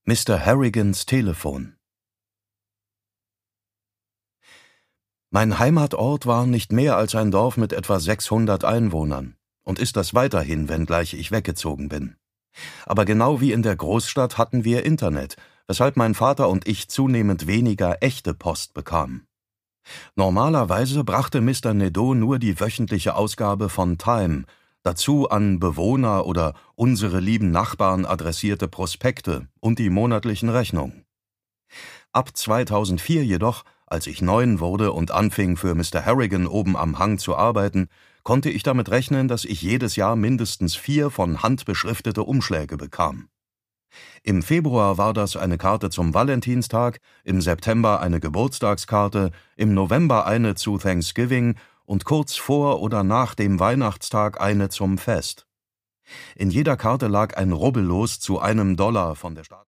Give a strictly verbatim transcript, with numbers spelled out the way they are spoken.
Mister Harrigans Telefon. Mein Heimatort war nicht mehr als ein Dorf mit etwa sechshundert Einwohnern und ist das weiterhin, wenngleich ich weggezogen bin. Aber genau wie in der Großstadt hatten wir Internet, weshalb mein Vater und ich zunehmend weniger echte Post bekamen. Normalerweise brachte Mister Nadeau nur die wöchentliche Ausgabe von Time, dazu an Bewohner oder unsere lieben Nachbarn adressierte Prospekte und die monatlichen Rechnungen. Ab zweitausendvier jedoch, als ich neun wurde und anfing, für Mister Harrigan oben am Hang zu arbeiten, konnte ich damit rechnen, dass ich jedes Jahr mindestens vier von Hand beschriftete Umschläge bekam. Im Februar war das eine Karte zum Valentinstag, im September eine Geburtstagskarte, im November eine zu Thanksgiving und kurz vor oder nach dem Weihnachtstag eine zum Fest. In jeder Karte lag ein Rubbellos zu einem Dollar von der Stadt.